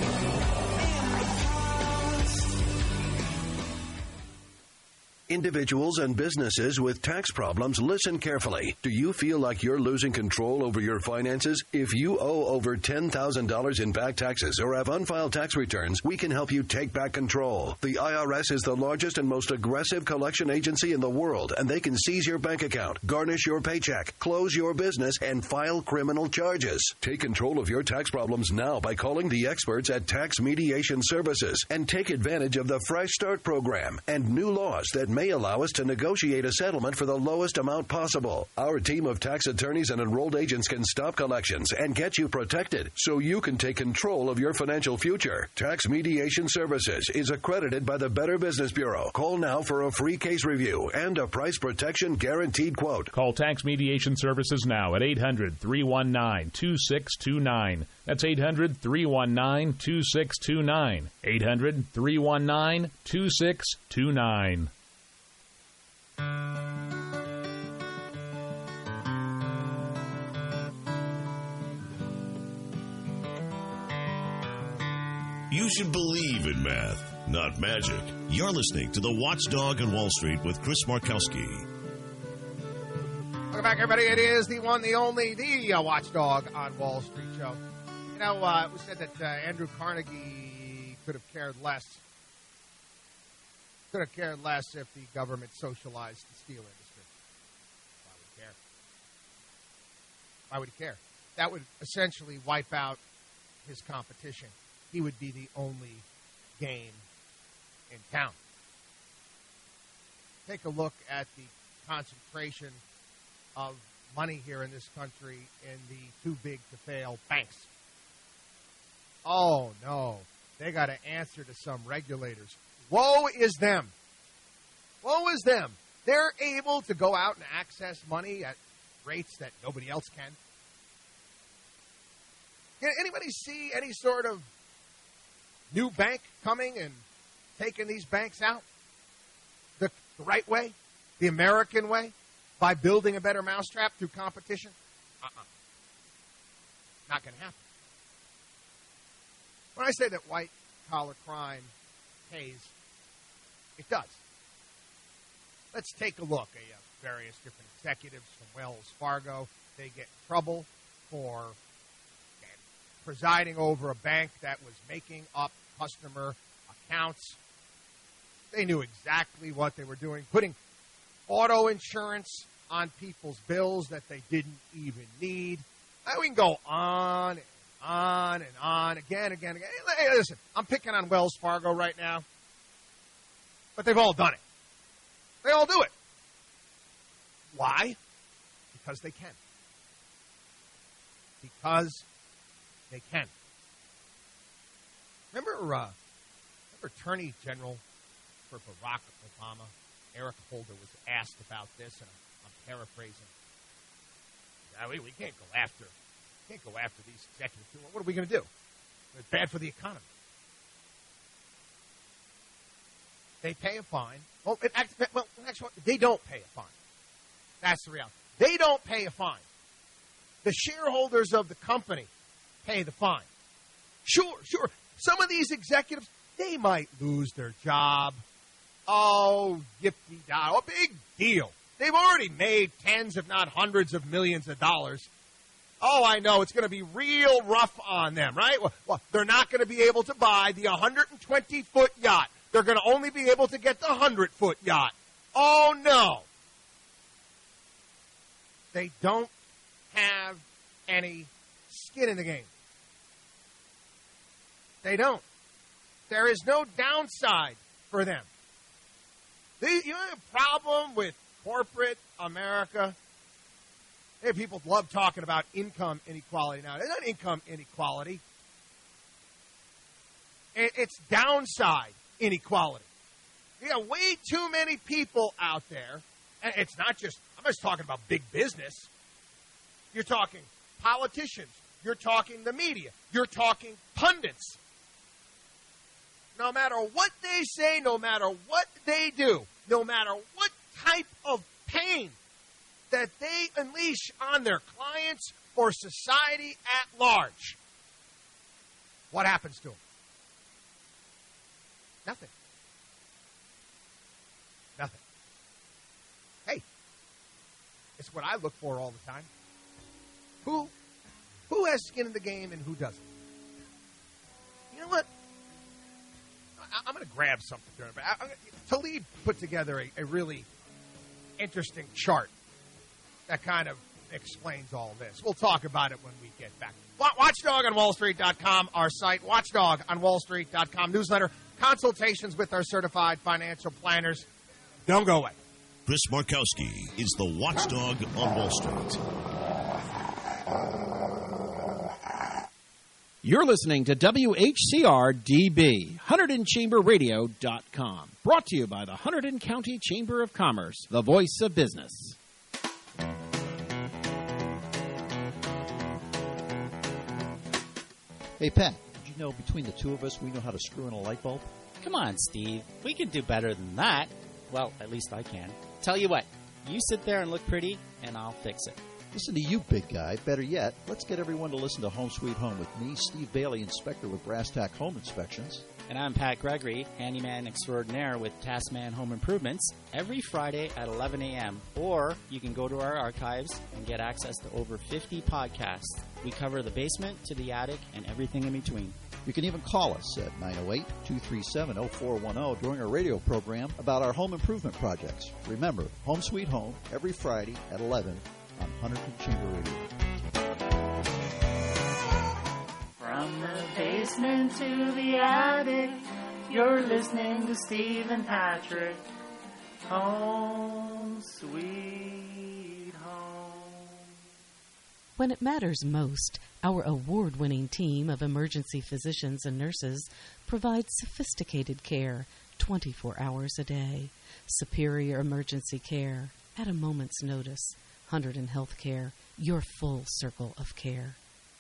Individuals and businesses with tax problems, listen carefully. Do you feel like you're losing control over your finances? If you owe over ten thousand dollars in back taxes or have unfiled tax returns, we can help you take back control. The I R S is the largest and most aggressive collection agency in the world, and they can seize your bank account, garnish your paycheck, close your business, and file criminal charges. Take control of your tax problems now by calling the experts at Tax Mediation Services and take advantage of the Fresh Start program and new laws that may allow us to negotiate a settlement for the lowest amount possible. Our team of tax attorneys and enrolled agents can stop collections and get you protected so you can take control of your financial future. Tax Mediation Services is accredited by the Better Business Bureau. Call now for a free case review and a price protection guaranteed quote. Call Tax Mediation Services now at eight hundred, three one nine, two six two nine. That's eight hundred, three one nine, two six two nine. eight hundred, three one nine, two six two nine. You should believe in math, not magic. You're listening to The Watchdog on Wall Street with Chris Markowski. Welcome back, everybody. It is the one, the only, the uh, Watchdog on Wall Street show. You know, uh, it was said that uh, Andrew Carnegie could have cared less. Could have cared less if the government socialized the steel industry. Why would he care? Why would he care? That would essentially wipe out his competition. He would be the only game in town. Take a look at the concentration of money here in this country in the too-big-to-fail banks. Oh, no. They got to answer to some regulators. Woe is them. Woe is them. They're able to go out and access money at rates that nobody else can. Can anybody see any sort of new bank coming and taking these banks out the, the right way, the American way, by building a better mousetrap through competition? Uh-uh. Not going to happen. When I say that white-collar crime pays, it does. Let's take a look at uh, various different executives from Wells Fargo. They get in trouble for presiding over a bank that was making up customer accounts. They knew exactly what they were doing, putting auto insurance on people's bills that they didn't even need. And we can go on and on and on, again, again, again. Hey, listen, I'm picking on Wells Fargo right now, but they've all done it. They all do it. Why? Because they can. Because they can. Remember, uh, remember Attorney General for Barack Obama, Eric Holder, was asked about this, and I'm, I'm paraphrasing. Yeah, we, we can't go after, can't go after these executives. What are we going to do? It's bad for the economy. They pay a fine. Well, it, well, actually, they don't pay a fine. That's the reality. They don't pay a fine. The shareholders of the company pay the fine. Sure, sure. Some of these executives, they might lose their job. Oh, yippee-da. Oh, big deal. They've already made tens, if not hundreds of millions of dollars. Oh, I know. It's going to be real rough on them, right? Well, well they're not going to be able to buy the one hundred twenty foot yacht. They're going to only be able to get the one hundred foot yacht. Oh, no. They don't have any skin in the game. They don't. There is no downside for them. They, you have a problem with corporate America? Hey, people love talking about income inequality now. It's not income inequality. It's downside inequality. You got way too many people out there. And it's not just, I'm just talking about big business. You're talking politicians. You're talking the media. You're talking pundits. No matter what they say, no matter what they do, no matter what type of pain that they unleash on their clients or society at large, what happens to them? Nothing. Nothing. Hey, it's what I look for all the time. Who, who has skin in the game and who doesn't? You know what? I, I'm going to grab something here. But I, I'm gonna, Talib put together a, a really interesting chart that kind of explains all this. We'll talk about it when we get back. Watchdog on Wall Street dot com, our site. Watchdog on Wall Street dot com newsletter. Consultations with our certified financial planners. Don't go away. Chris Markowski is the Watchdog on Wall Street. You're listening to W H C R D B, Hunterdon Chamber Radio dot com. Brought to you by the Hunterdon County Chamber of Commerce, the voice of business. Hey, Pat, did you know between the two of us we know how to screw in a light bulb? Come on, Steve. We can do better than that. Well, at least I can. Tell you what, you sit there and look pretty, and I'll fix it. Listen to you, big guy. Better yet, let's get everyone to listen to Home Sweet Home with me, Steve Bailey, inspector with Brass Tack Home Inspections. And I'm Pat Gregory, handyman extraordinaire with Taskman Home Improvements, every Friday at eleven a.m. Or you can go to our archives and get access to over fifty podcasts. We cover the basement to the attic and everything in between. You can even call us at nine oh eight, two three seven, oh four one oh during our radio program about our home improvement projects. Remember, Home Sweet Home, every Friday at eleven on Hunterdon Chamber Radio. From the basement to the attic, you're listening to Steve and Patrick. Home Sweet Home. When it matters most, our award-winning team of emergency physicians and nurses provides sophisticated care twenty-four hours a day. Superior emergency care at a moment's notice. Hunterdon Healthcare, your full circle of care.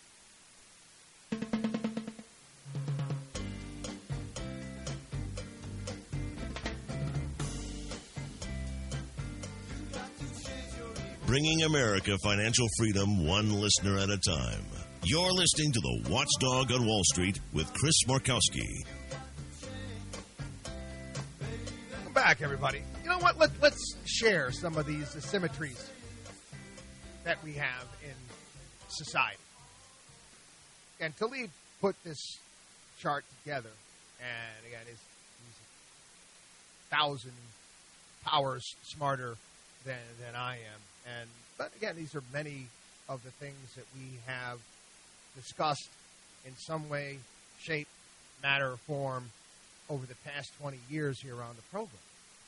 Bringing America financial freedom one listener at a time. You're listening to the Watchdog on Wall Street with Chris Markowski. Welcome back, everybody. You know what? Let, let's share some of these asymmetries that we have in society. And Talib put this chart together, and again, is he's a thousand powers smarter than than I am. And but again, these are many of the things that we have discussed in some way, shape, matter, or form over the past twenty years here on the program.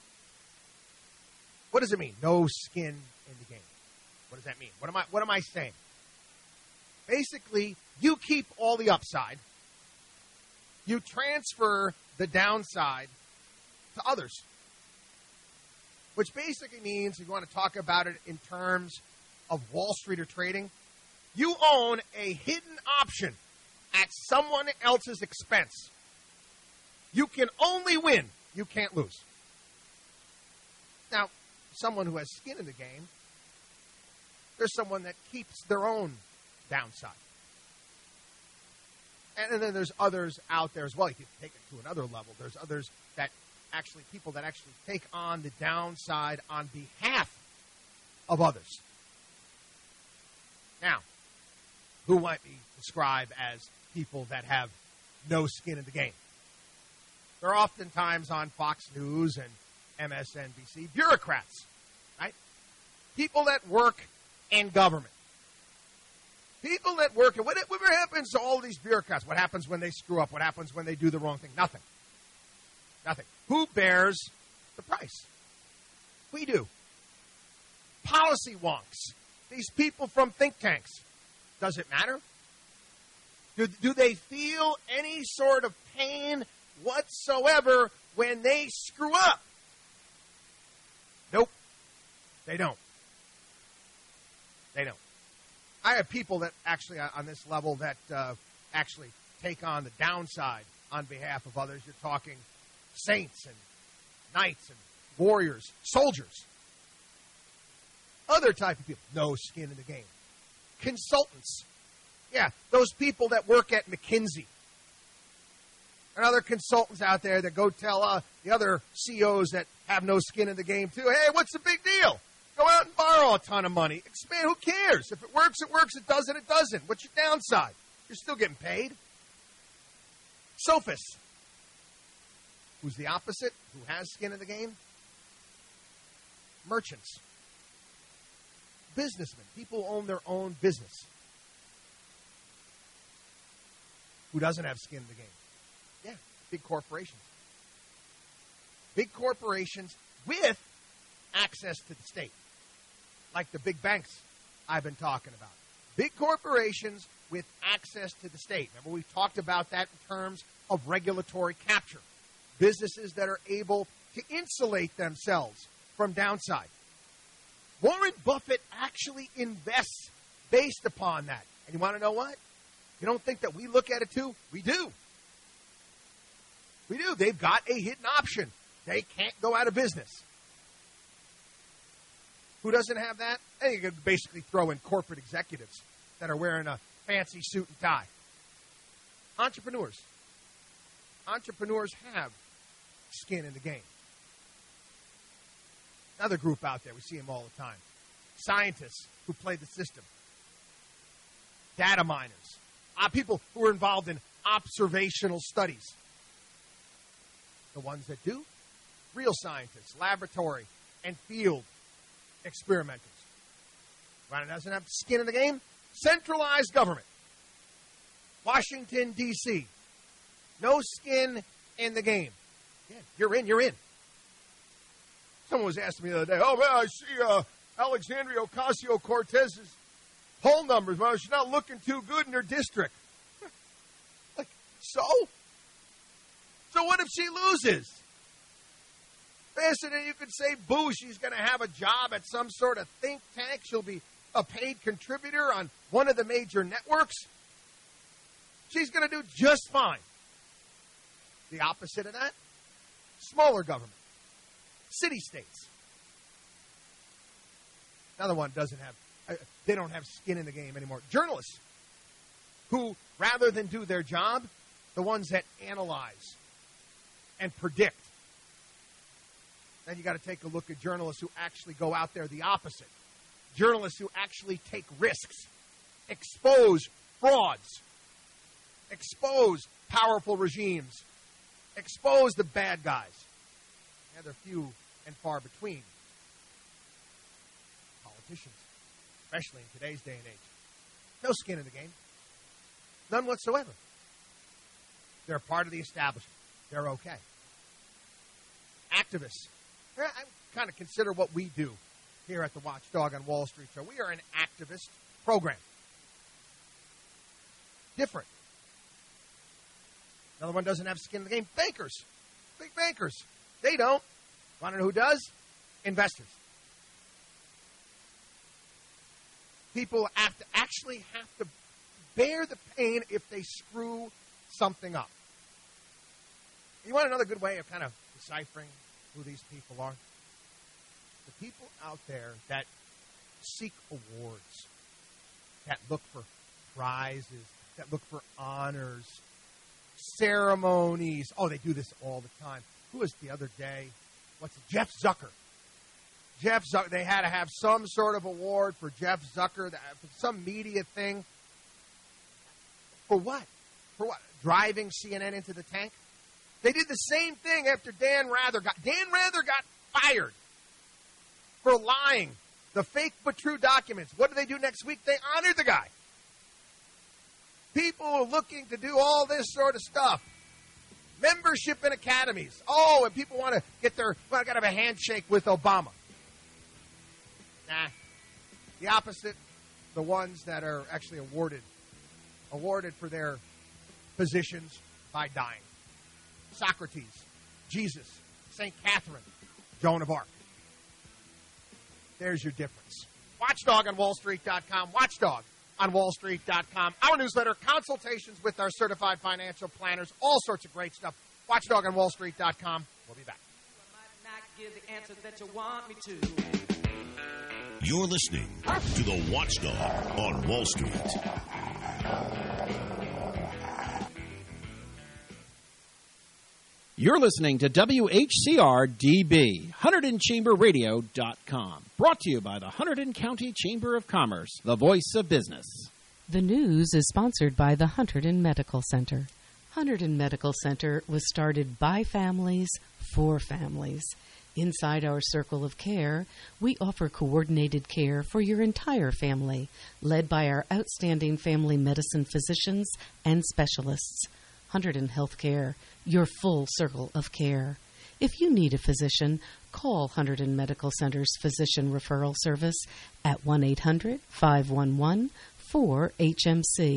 What does it mean? No skin in the game. What does that mean? What am I what am I saying? Basically, you keep all the upside. You transfer the downside to others. Which basically means, if you want to talk about it in terms of Wall Street or trading, you own a hidden option at someone else's expense. You can only win. You can't lose. Now, someone who has skin in the game, there's someone that keeps their own downside. And, and then there's others out there as well. You can take it to another level. There's others that actually, people that actually take on the downside on behalf of others. Now, who might be described as people that have no skin in the game? They're oftentimes on Fox News and M S N B C, bureaucrats, right? People that work in government. People that work, and whatever happens to all these bureaucrats? What happens when they screw up? What happens when they do the wrong thing? Nothing. Nothing. Who bears the price? We do. Policy wonks. These people from think tanks. Does it matter? Do, do they feel any sort of pain whatsoever when they screw up? Nope. They don't. They don't. I have people that actually, on this level, that uh, actually take on the downside on behalf of others. You're talking saints and knights and warriors, soldiers. Other type of people, no skin in the game. Consultants. Yeah, those people that work at McKinsey. And other consultants out there that go tell uh, the other C E Os that have no skin in the game too, hey, what's the big deal? Go out and borrow a ton of money. Expand, who cares? If it works, it works. It doesn't, it doesn't. What's your downside? You're still getting paid. Sophists. Who's the opposite? Who has skin in the game? Merchants. Businessmen. People who own their own business. Who doesn't have skin in the game? Yeah, big corporations. Big corporations with access to the state. Like the big banks I've been talking about. Big corporations with access to the state. Remember, we've talked about that in terms of regulatory capture. Businesses that are able to insulate themselves from downside. Warren Buffett actually invests based upon that. And you want to know what? You don't think that we look at it too? We do. We do. They've got a hidden option. They can't go out of business. Who doesn't have that? I think you could basically throw in corporate executives that are wearing a fancy suit and tie. Entrepreneurs. Entrepreneurs have skin in the game. Another group out there, we see them all the time. Scientists who play the system. Data miners. Uh, people who are involved in observational studies. The ones that do, real scientists, laboratory and field experimenters. Right, it doesn't have skin in the game. Centralized government. Washington, D C No skin in the game. Yeah, you're in, you're in. Someone was asking me the other day, oh, man, I see uh, Alexandria Ocasio-Cortez's poll numbers. Well, she's not looking too good in her district. Like, so? So what if she loses? Faster than you could say, boo, she's going to have a job at some sort of think tank. She'll be a paid contributor on one of the major networks. She's going to do just fine. The opposite of that, smaller government. City-states. Another one doesn't have, uh, they don't have skin in the game anymore. Journalists who, rather than do their job, the ones that analyze and predict. Then you got to take a look at journalists who actually go out there the opposite. Journalists who actually take risks, expose frauds, expose powerful regimes, expose the bad guys. And they're few and far between. Politicians, especially in today's day and age. No skin in the game. None whatsoever. They're part of the establishment. They're okay. Activists. I kind of consider what we do here at the Watchdog on Wall Street show. We are an activist program. Different. Another one doesn't have skin in the game. Bankers. Big bankers. They don't. Want to know who does? Investors. People have to actually have to bear the pain if they screw something up. You want another good way of kind of deciphering who these people are? The people out there that seek awards, that look for prizes, that look for honors, ceremonies. Oh, they do this all the time. Who was the other day? What's it? Jeff Zucker. Jeff Zucker. They had to have some sort of award for Jeff Zucker, for some media thing. For what? For what? Driving C N N into the tank? They did the same thing after Dan Rather got. Dan Rather got fired for lying. The fake but true documents. What do they do next week? They honored the guy. People are looking to do all this sort of stuff. Membership in academies. Oh, and people want to get their, well, I got to have a handshake with Obama. Nah. The opposite, the ones that are actually awarded, awarded for their positions by dying. Socrates, Jesus, Saint Catherine, Joan of Arc. There's your difference. Watchdog on Wall Street dot com. Watchdog on Wall Street dot com. Our newsletter, consultations with our certified financial planners, all sorts of great stuff. Watchdog on Wall Street dot com. We'll be back. I might not give the answer that you want me to. You're listening to The Watchdog on Wall Street. You're listening to W H C R D B, Hunterdon Chamber Radio dot com. Brought to you by the Hunterdon County Chamber of Commerce, the voice of business. The news is sponsored by the Hunterdon Medical Center. Hunterdon Medical Center was started by families for families. Inside our circle of care, we offer coordinated care for your entire family, led by our outstanding family medicine physicians and specialists. Hunterdon Healthcare, your full circle of care. If you need a physician, call Hunterdon Medical Center's Physician Referral Service at one eight hundred, five one one, four H M C.